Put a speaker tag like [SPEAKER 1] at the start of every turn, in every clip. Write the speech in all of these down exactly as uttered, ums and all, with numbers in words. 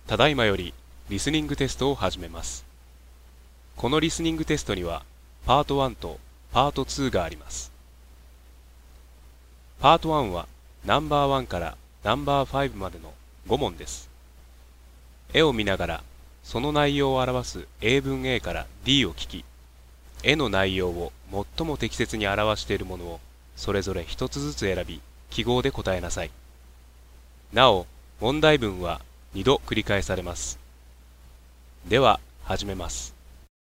[SPEAKER 1] ただいまよりリスニングテストを始めます。このリスニングテストにはパートワンとパートツーがあります。パートワンはナンバーワンからナンバーファイブまでのご問です。絵を見ながらその内容を表す英文 A から D を聞き、絵の内容を最も適切に表しているものをそれぞれ一つずつ選び、記号で答えなさい。なお、問題文はにど繰り返されます。では、始めます。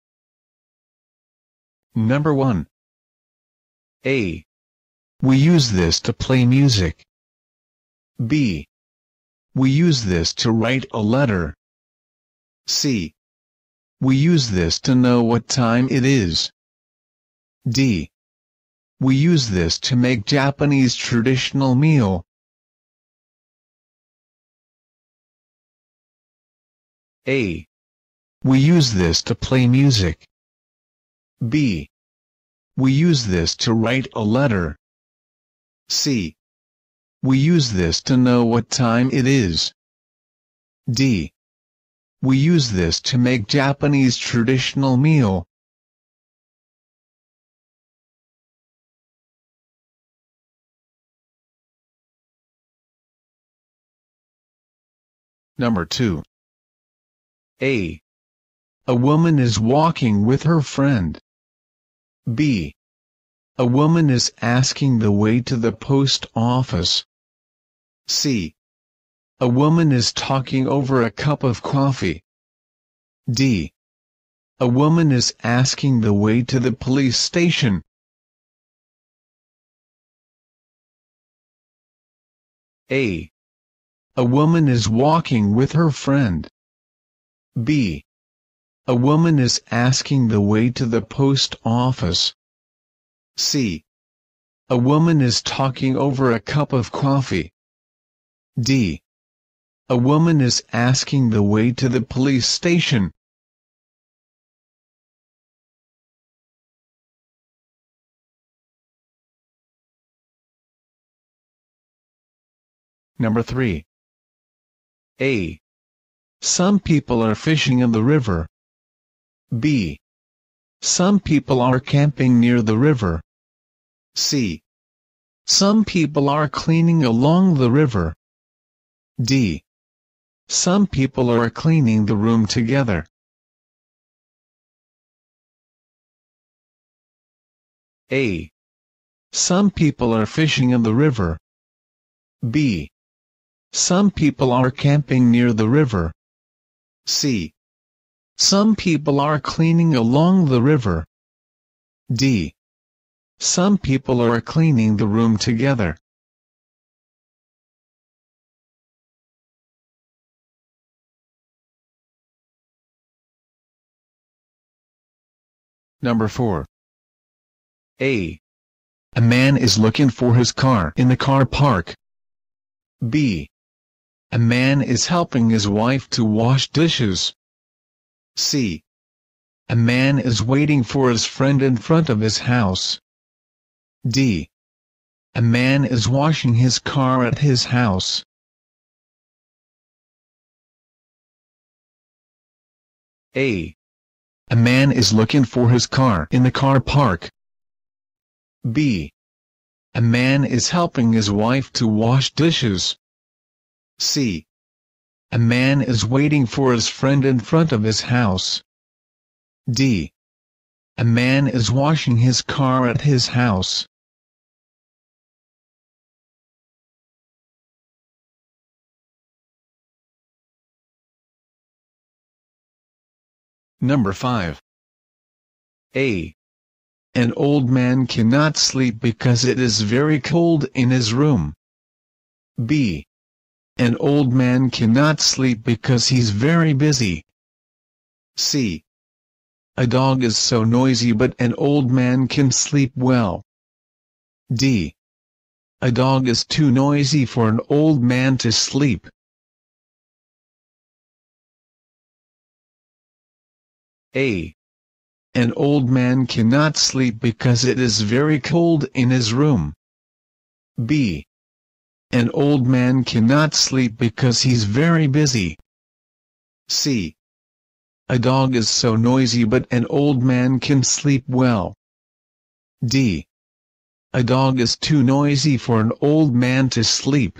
[SPEAKER 2] Number one. A. We use this to play music. B. We use this to write a letter. C. We use this to know what time it is. D. We use this to make Japanese traditional meal. A. We use this to play music. B. We use this to write a letter. C. We use this to know what time it is. D. We use this to make Japanese traditional meal. Number two. A. A woman is walking with her friend. B. A woman is asking the way to the post office. C. A woman is talking over a cup of coffee. D. A woman is asking the way to the police station. A. A woman is walking with her friend. B. A woman is asking the way to the post office. C. A woman is talking over a cup of coffee. D. A woman is asking the way to the police station. Number three. A. Some people are fishing in the river. B. Some people are camping near the river. C. Some people are cleaning along the river. D. Some people are cleaning the room together. A. Some people are fishing in the river. B. Some people are camping near the river. C. Some people are cleaning along the river. D. Some people are cleaning the room together. Number four. A. A man is looking for his car in the car park. B. A man is helping his wife to wash dishes. C. A man is waiting for his friend in front of his house. D. A man is washing his car at his house. A. A man is looking for his car in the car park. B. A man is helping his wife to wash dishes. C. A man is waiting for his friend in front of his house. D. A man is washing his car at his house. Number five. A. An old man cannot sleep because it is very cold in his room. B. An old man cannot sleep because he's very busy. C. A dog is so noisy but an old man can sleep well. D. A dog is too noisy for an old man to sleep. A. An old man cannot sleep because it is very cold in his room. B. An old man cannot sleep because he's very busy. C. A dog is so noisy but an old man can sleep well. D. A dog is too noisy for an old man to sleep.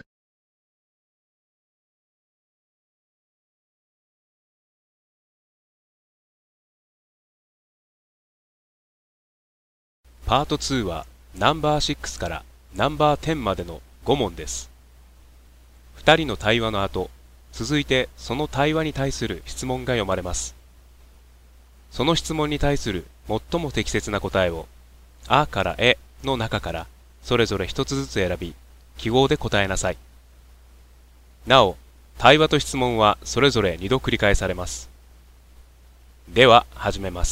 [SPEAKER 1] パートツーはナンバーシックスからナンバーテンまでのご問です。ふたりの対話の後、続いてその対話に対する質問が読まれます。その質問に対する最も適切な答えを、あからえの中からそれぞれ一つずつ選び、記号で答えなさい。なお、対話と質問はそれぞれにど繰り返されます。では、始めます。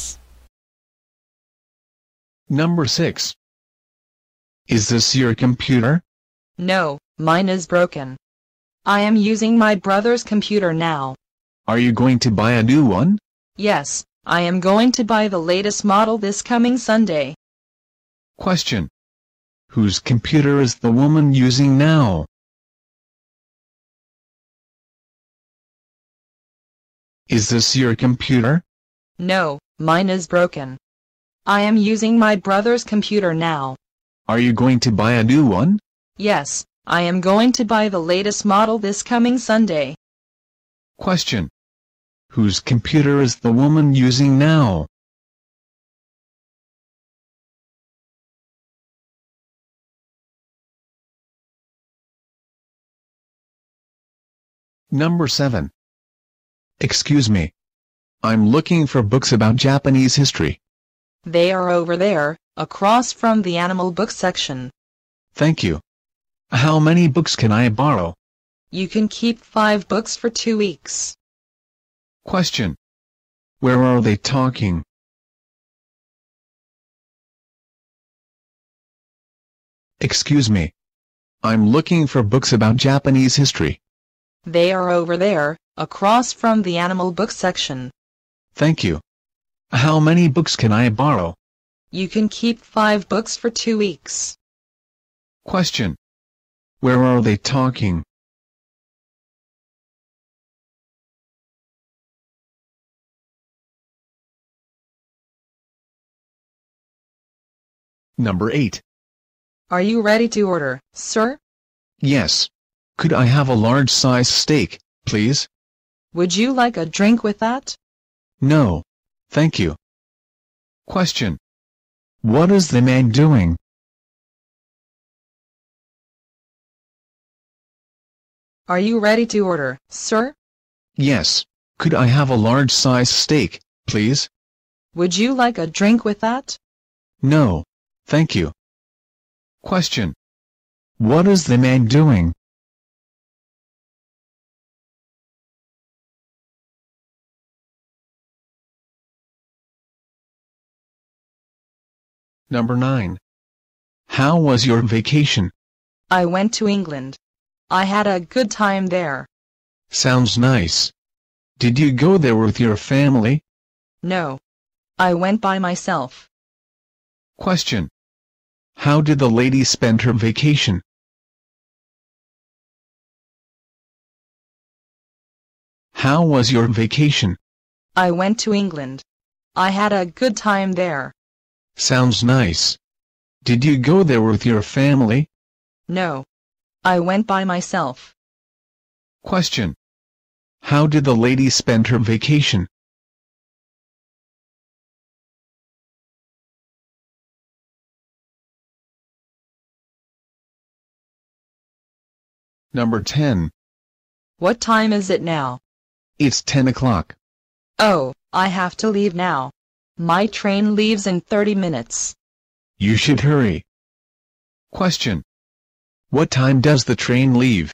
[SPEAKER 2] Number six. Is this your computer?
[SPEAKER 3] No, mine is broken. I am using my brother's computer now.
[SPEAKER 2] Are you going to buy a new one?
[SPEAKER 3] Yes, I am going to buy the latest model this coming Sunday.
[SPEAKER 2] Question. Whose computer is the woman using now? Is this your computer?
[SPEAKER 3] No, mine is broken. I am using my brother's computer now.
[SPEAKER 2] Are you going to buy a new one?
[SPEAKER 3] Yes, I am going to buy the latest model this coming Sunday.
[SPEAKER 2] Question. Whose computer is the woman using now? Number seven. Excuse me. I'm looking for books about Japanese history.
[SPEAKER 3] They are over there, across from the animal book section.
[SPEAKER 2] Thank you. How many books can I borrow?
[SPEAKER 3] You can keep five books for two weeks.
[SPEAKER 2] Question. Where are they talking? Excuse me. I'm looking for books about Japanese history.
[SPEAKER 3] They are over there, across from the animal book section.
[SPEAKER 2] Thank you. How many books can I borrow?
[SPEAKER 3] You can keep five books for two weeks.
[SPEAKER 2] Question. Where are they talking? Number eight.
[SPEAKER 3] Are you ready to order, sir?
[SPEAKER 2] Yes. Could I have a large size steak, please?
[SPEAKER 3] Would you like a drink with that?
[SPEAKER 2] No. Thank you. Question. What is the man doing?
[SPEAKER 3] Are you ready to order, sir?
[SPEAKER 2] Yes. Could I have a large size steak, please?
[SPEAKER 3] Would you like a drink with that?
[SPEAKER 2] No. Thank you. Question. What is the man doing? Number nine. How was your vacation?
[SPEAKER 3] I went to England. I had a good time there.
[SPEAKER 2] Sounds nice. Did you go there with your family?
[SPEAKER 3] No. I went by myself.
[SPEAKER 2] Question. How did the lady spend her vacation? How was your vacation?
[SPEAKER 3] I went to England. I had a good time there.
[SPEAKER 2] Sounds nice. Did you go there with your family?
[SPEAKER 3] No. I went by myself.
[SPEAKER 2] Question. How did the lady spend her vacation? Number ten.
[SPEAKER 3] What time is it now?
[SPEAKER 2] It's ten o'clock.
[SPEAKER 3] Oh, I have to leave now. My train leaves in thirty minutes.
[SPEAKER 2] You should hurry. Question. What time does the train leave?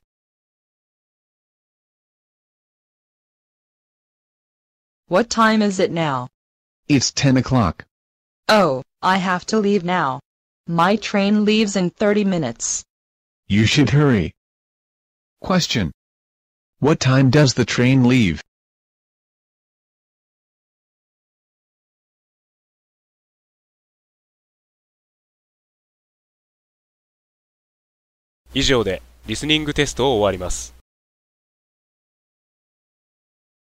[SPEAKER 3] What time is it now?
[SPEAKER 2] It's ten o'clock.
[SPEAKER 3] Oh, I have to leave now. My train leaves in thirty minutes.
[SPEAKER 2] You should hurry. Question. What time does the train leave?
[SPEAKER 1] 以上でリスニングテストを終わります。